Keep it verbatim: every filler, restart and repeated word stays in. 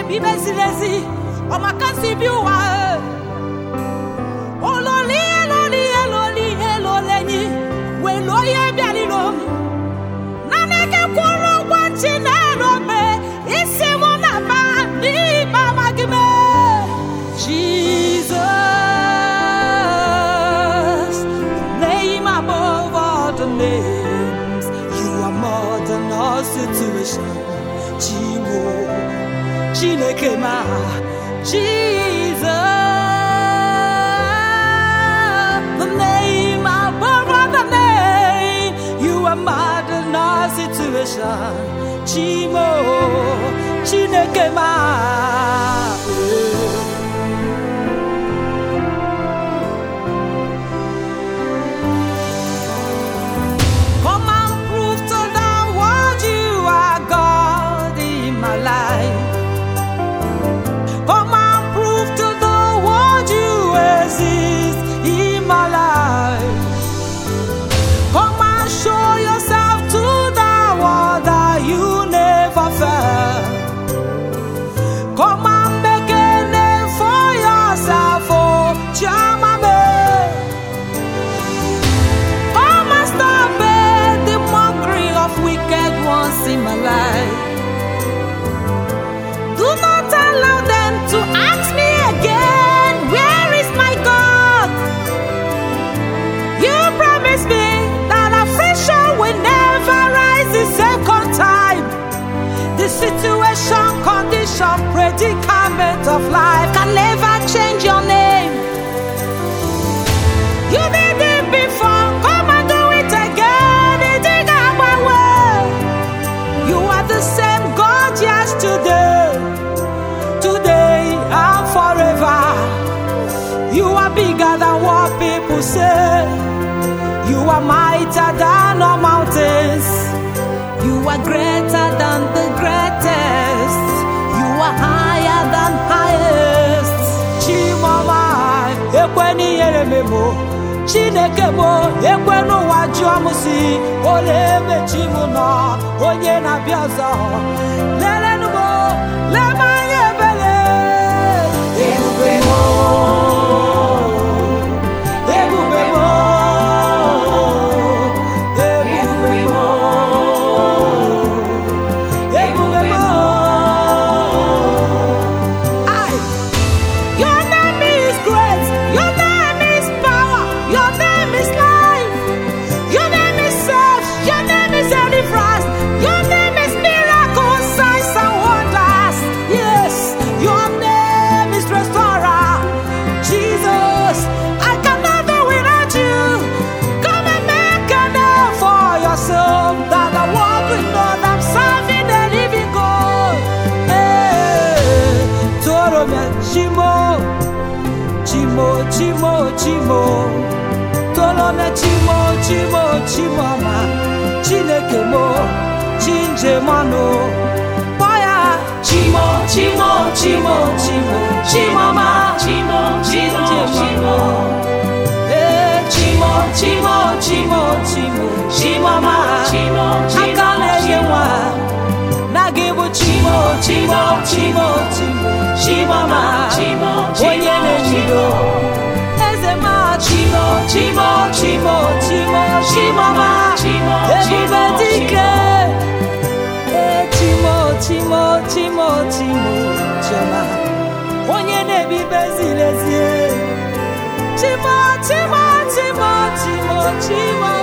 bi bezilezi o makasi bi wa o lo li lo li lo li lo leni we lo ye bi ali lo na ne ke kworo wanchi na ro me isi mo na ma ni ba magime Jesus, name above all the names. You are more than all situation. Chimo, Chinekema, Jesus, the name above all the name. You are more than all situation. Chimo, Chinekema. In my life, do not allow them to ask me again, where is my God? You promised me that affliction will never rise the second time. The situation, condition, predicament of life can never change your name. You did it before, come and do it again. It did our way. You are the same God yesterday, today and forever. You are bigger than what people say. You are mightier than all mountains. You are greater than the greatest. You are higher than highest. Chimama, ekweni yerememo. Chineke mo ekwenu waju amusi ole mechimu no onye na biazo lele nubo le manye bele ebube mo ebube mo ebube mo ebube mo. Ai, your name is great. Your name is power. Your name is life. Your name is self. Your name is deliverance. Your name is miracles, signs and wonders. Yes, your name is restorer. Jesus, I cannot do without you. Come and make a name for yourself, that the world will know that I'm serving the living God. Hey, Toro me chimo, chimo, chimo, chimo. Tolone chimo, chimo, chimo ma. Chineke mo, chinje mano. Boya chimo, chimo, chimo, chimo, chimo ma. Chimo, chimo, chimo. Eh, chimo, chimo, chimo, chimo, chimo ma. Chimo, chimo, akane yewa. Nagibu chimo, chimo, chimo, chimo, chimo ma. Chimo, chimo, chimo. Chimo, chimo, chimo, chimo, chimo ma, chimo, chimo, chimo, chimo, chimo, chimo, chimo, chimo, onye nebi bezilezi, chimo, chimo, chimo, chimo, chimo.